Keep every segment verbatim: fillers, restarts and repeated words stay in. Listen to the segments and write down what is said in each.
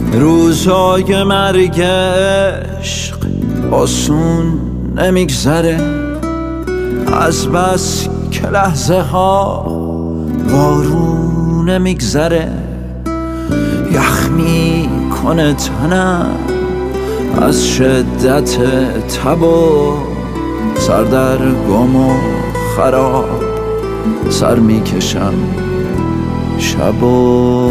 روزای مرگ عشق آسون نمیگذره، از بس که لحظه ها بارون نمیگذره. یخ میکنه تنم از شدت تب و سردرگم و خراب، سر میکشم شب و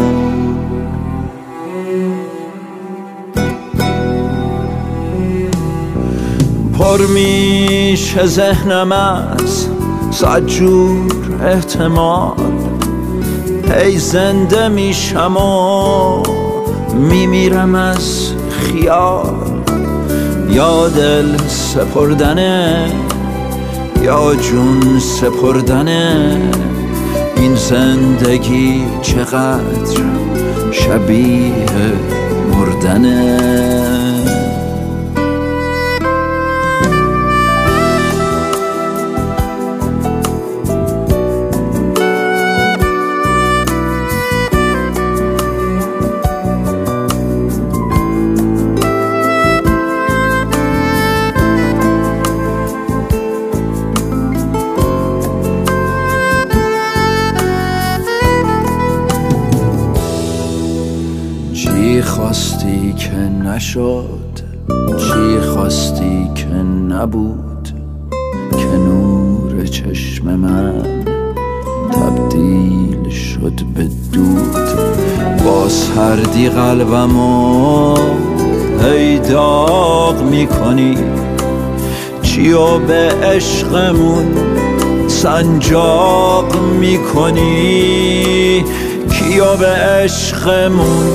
پر میشه ذهنم از صد جور احتمال. هی زنده میشم و میمیرم از خیال. یا دل سپردنه یا جون سپردنه، این زندگی چقدر شبیه مردنه. چی خواستی که نشد، چی خواستی که نبود، که نور چشم من تبدیل شد به دود. با سردی قلبمو هی داغ میکنی، چیو به عشقمون سنجاق میکنی، کیو به عشقمون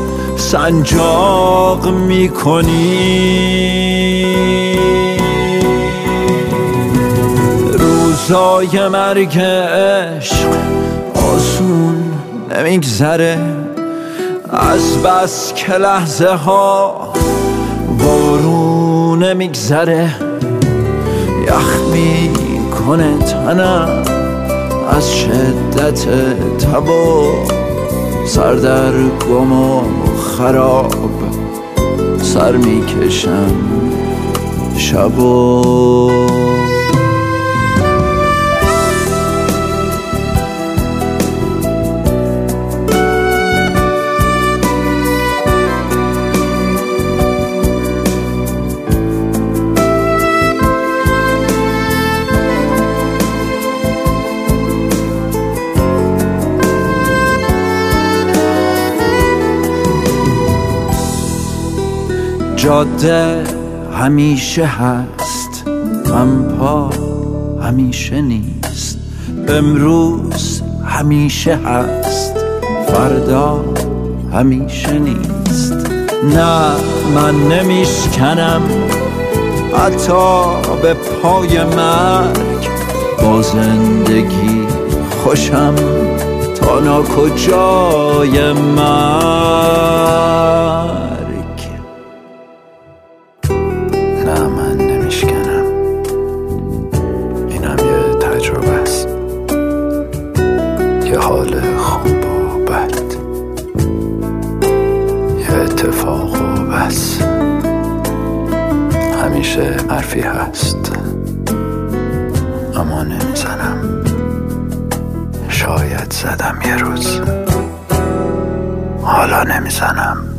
سنجاق میکنی. روزای مرگ عشق آسون نمیگذره، از بس که لحظه ها بارون نمیگذره. یخ میکنه تنم از شدت تب و سردرگم و خراب، سر میکشم شب و جاده همیشه هست، غمپا همیشه نیست. امروز همیشه هست، فردا همیشه نیست. نه من نمیشکنم حتی به پای مرگ، با زندگی خوشم تا ناکجای مرگ. نه من نمیشکنم، اینم یه تجربه است، یه حال خوب و بد، یه اتفاق و بس. همیشه حرفی هست اما نمیزنم، شاید زدم یه روز، حالا نمیزنم.